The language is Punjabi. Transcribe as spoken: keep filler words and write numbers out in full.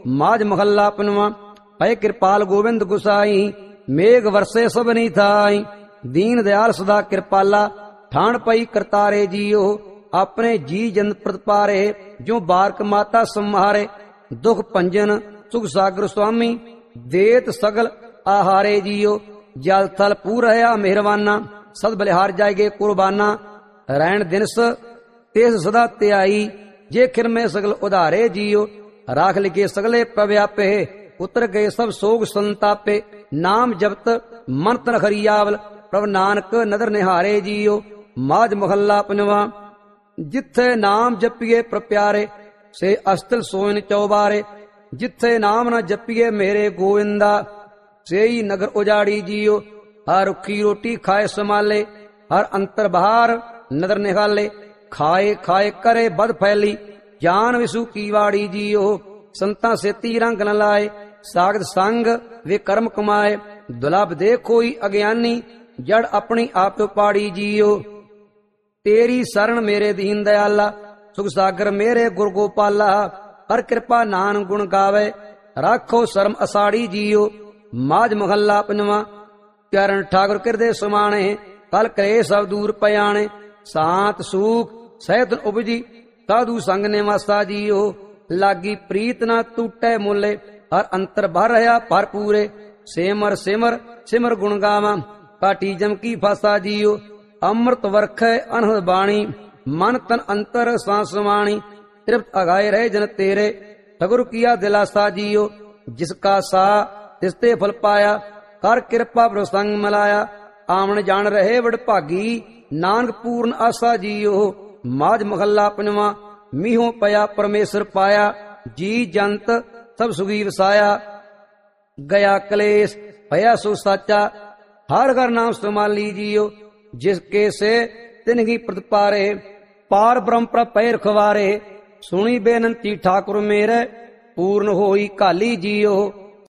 ਮਾਝ ਮਹੱਲਾ ਪੰਜਵਾਂ। ਭੈ ਕਿਰਪਾਲ ਗੋਬਿੰਦ ਗੁਸਾਈ, ਮੇਘ ਵਰਸੇ ਸਭਨੀ ਥਾਈ। ਦੀਨ ਦਿਆਲ ਸਦਾ ਕਿਰਪਾਲਾ, ਠਾਣ ਪਈ ਕਰਤਾਰੇ ਜੀਓ। ਆਪਣੇ ਜੀ ਜਨ ਪ੍ਰਤਪਾਰੇ, ਜੋ ਬਾਰਕ ਮਾਤਾ ਸੰਹਾਰੇ। ਦੁਖ ਭੰਜਨ ਸੁਖ ਸਾਗਰ ਸੁਆਮੀ, ਦੇਤ ਸਗਲ ਆਹਾਰੇ ਜੀਓ। ਜਲ ਥਲ ਪੂਰ ਰਹਾ ਮਿਹਰਵਾਨਾ, ਸਦ ਬਲਿਹਾਰ ਜਾਏਗੇ ਕੁਰਬਾਨਾ। ਰਹਿਣ ਦਿਨਸ ਤੇਸ ਸਦਾ ਧਿਆਈ, ਜੇ ਖਿਰਮੇ ਸਗਲ ਉਧਾਰੇ ਜੀਓ। ਰਾਖ ਲਿਗੇ ਸਗਲੇ ਪ੍ਰਵਿਆਪੇ, ਉਤਰ ਗਏ ਸਭ ਸੋਗ ਸੰਤਾਪੇ। ਨਾਮ ਜਪਤ ਮਨ ਤਨ ਖਰੀਆਵਲ, ਪ੍ਰਭ ਨਾਨਕ ਨਦਰ ਨਿਹਾਰੇ ਜੀਓ। ਮਾਝ ਮਹੱਲਾ ਪੰਜਵਾਂ। ਜਿੱਥੇ ਨਾਮ ਜਪੀਏ ਪ੍ਰਪਿਆਰੇ, ਸੇ ਅਸਤਲ ਸੋਇਨ ਚੌਬਾਰੇ। ਜਿੱਥੇ ਨਾਮ ਨਾ ਜਪੀਏ ਮੇਰੇ ਗੋਇੰਦਾ, ਸੇਈ ਨਗਰ ਉਜਾੜੀ ਜੀਓ। ਹਰ ਰੁੱਖੀ ਰੋਟੀ ਖਾਏ ਸੰਭਾਲੇ, ਹਰ ਅੰਤਰ ਬਾਹਰ ਨਦਰ ਨਿਹਾਲੇ। ਖਾਏ ਖਾਏ ਕਰੇ ਬਦ ਫੈਲੀ, ਜਾਨ ਵਿਸੂ ਕੀ ਵਾੜੀ ਜੀਓ। ਸੰਤਾਂ ਸੇਤੀ ਰੰਗ ਨ ਲਾਏ, ਸਾਗਤ ਸੰਗ ਵੇ ਕਰਮ ਕਮਾਏ। ਦੁਲਭ ਦੇ ਕੋਈ ਅਗਿਆਨੀ, ਜੜ ਆਪਣੀ ਆਪ ਤੋਂ ਪਾੜੀ ਜੀਓ। ਤੇਰੀ ਸਰਣ ਮੇਰੇ ਦੀਨ ਦਿਆਲਾ, ਸੁਖ ਸਾਗਰ ਮੇਰੇ ਗੁਰ ਗੋਪਾਲਾ। ਹਰ ਕਿਰਪਾ ਨਾਨ ਗੁਣ ਗਾਵੇ, ਰਾਖੋ ਸ਼ਰਮ ਅਸਾੜੀ ਜੀਓ। ਮਾਝ ਮਹੱਲਾ ਪੰਜਵਾਂ। ਚਰਨ ਠਾਕੁਰ ਕਿਰਦੇ ਸਮਾਣੇ, ਕਲ ਕਰੇ ਸਭ ਦੂਰ ਪਿਆਣੇ। ਸਾਤ ਸੂਖ ਸਹਿਤ ਉਪਜੀ, ਸਾਧੂ ਸੰਗ ਨੇ ਵਾਸਾ ਜੀਓ। ਲਾਗੀ ਪ੍ਰੀਤ ਨਾ ਟੂਟੈ ਮੁੱਲੇ, ਹਰ ਅੰਤਰ ਭਰ ਰਹਾ ਭਰਪੂਰੇ। ਸਿਮਰ ਸਿਮਰ ਸਿਮਰ ਗੁਣ ਗਾਵਾਂ, ਕਾਟੀ ਜਮਕੀ ਫਾਸਾ ਜੀਓ। ਅੰਮ੍ਰਿਤ ਵਰਖੈ ਅਨਹਦ ਬਾਣੀ, ਮਨ ਤਨ ਅੰਤਰ ਸਾਂ ਸਮਾਣੀ। ਤ੍ਰਿਪਤ ਅਗਾਏ ਰਹੇ ਜਨ ਤੇਰੇ, ਠਗੁਰ ਕੀਆ ਦਿਲਾਸਾ ਜੀਓ। ਜਿਸ ਕਾ ਸਾ ਤਿਸ ਤੇ ਫਲ ਪਾਇਆ, ਕਰ ਕਿਰਪਾ ਪ੍ਰਸੰਗ ਮਲਾਇਆ। ਆਵਣ ਜਾਣ ਰਹੇ ਵਡ ਭਾਗੀ, ਨਾਨਕ ਪੂਰਨ ਆਸਾ ਜੀਓ। ਮਾਝ ਮਹੱਲਾ ਪੰਜਵਾਂ। ਮੀਹੋਂ ਪਿਆ ਪਰਮੇਸ਼ਰ ਪਾਇਆ, ਜੀ ਜੰਤ ਸਭ ਸੁਖੀ ਵਸਾਇਆ। ਗਿਆ ਕਲੇਸ਼ ਭਇਆ ਸੋ ਸਾਚਾ, ਹਰ ਘਰ ਨਾਮ ਸੰਭਾਲੀ ਜੀਓ। ਜਿਸ ਕੇ ਸੇ ਤਿਨਹੀ ਪ੍ਰਤਪਾਰੇ, ਪਾਰ ਬ੍ਰਹਮ ਪ੍ਰਭ ਪੈ ਰਖਵਾਰੇ। ਸੁਣੀ ਬੇਨੰਤੀ ਠਾਕੁਰ ਮੇਰੇ, ਪੂਰਨ ਹੋਈ ਕਾਲੀ ਜੀਓ।